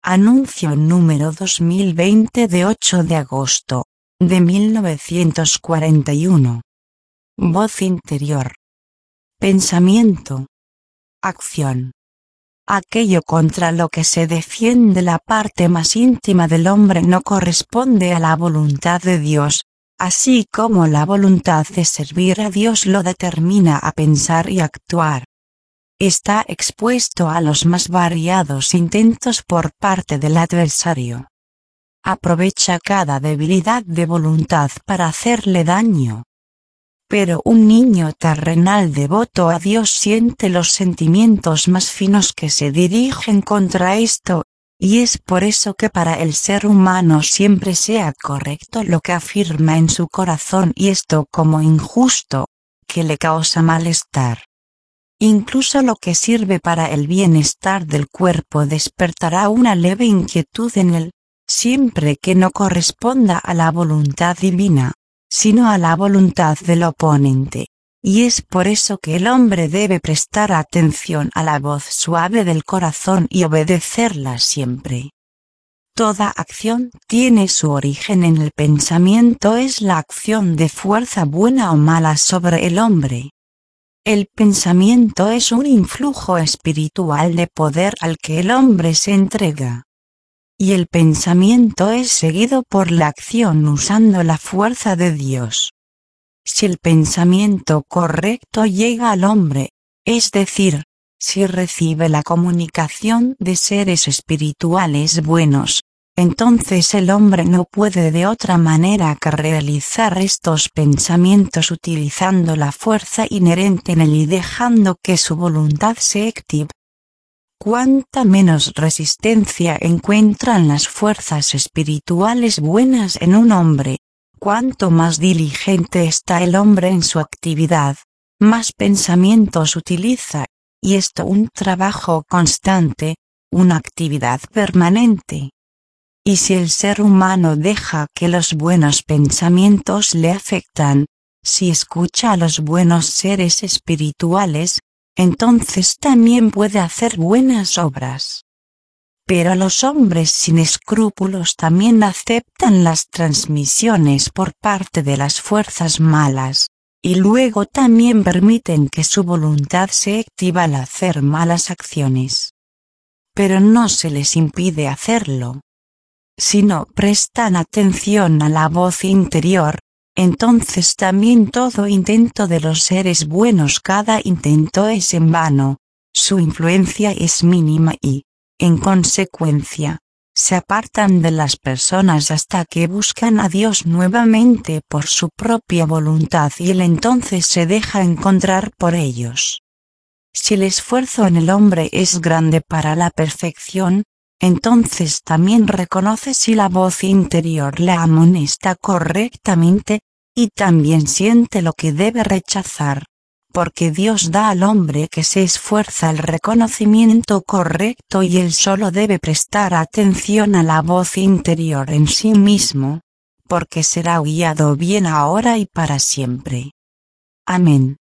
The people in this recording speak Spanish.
Anuncio número 2020 de 8 de agosto de 1941. Voz interior. Pensamiento. Acción. Aquello contra lo que se defiende la parte más íntima del hombre no corresponde a la voluntad de Dios, así como la voluntad de servir a Dios lo determina a pensar y actuar. Está expuesto a los más variados intentos por parte del adversario. Aprovecha cada debilidad de voluntad para hacerle daño. Pero un niño terrenal devoto a Dios siente los sentimientos más finos que se dirigen contra esto, y es por eso que para el ser humano siempre sea correcto lo que afirma en su corazón y esto como injusto, que le causa malestar. Incluso lo que sirve para el bienestar del cuerpo despertará una leve inquietud en él, siempre que no corresponda a la voluntad divina, sino a la voluntad del oponente, y es por eso que el hombre debe prestar atención a la voz suave del corazón y obedecerla siempre. Toda acción tiene su origen en el pensamiento, es la acción de fuerza buena o mala sobre el hombre. El pensamiento es un influjo espiritual de poder al que el hombre se entrega. Y el pensamiento es seguido por la acción usando la fuerza de Dios. Si el pensamiento correcto llega al hombre, es decir, si recibe la comunicación de seres espirituales buenos, entonces el hombre no puede de otra manera que realizar estos pensamientos utilizando la fuerza inherente en él y dejando que su voluntad se active. Cuanta menos resistencia encuentran las fuerzas espirituales buenas en un hombre, cuanto más diligente está el hombre en su actividad, más pensamientos utiliza, y esto un trabajo constante, una actividad permanente. Y si el ser humano deja que los buenos pensamientos le afectan, si escucha a los buenos seres espirituales, entonces también puede hacer buenas obras. Pero los hombres sin escrúpulos también aceptan las transmisiones por parte de las fuerzas malas, y luego también permiten que su voluntad se active al hacer malas acciones. Pero no se les impide hacerlo. Si no prestan atención a la voz interior, entonces también todo intento de los seres buenos, cada intento es en vano, su influencia es mínima y, en consecuencia, se apartan de las personas hasta que buscan a Dios nuevamente por su propia voluntad y él entonces se deja encontrar por ellos. Si el esfuerzo en el hombre es grande para la perfección, entonces también reconoce si la voz interior le amonesta correctamente, y también siente lo que debe rechazar, porque Dios da al hombre que se esfuerza el reconocimiento correcto y él solo debe prestar atención a la voz interior en sí mismo, porque será guiado bien ahora y para siempre. Amén.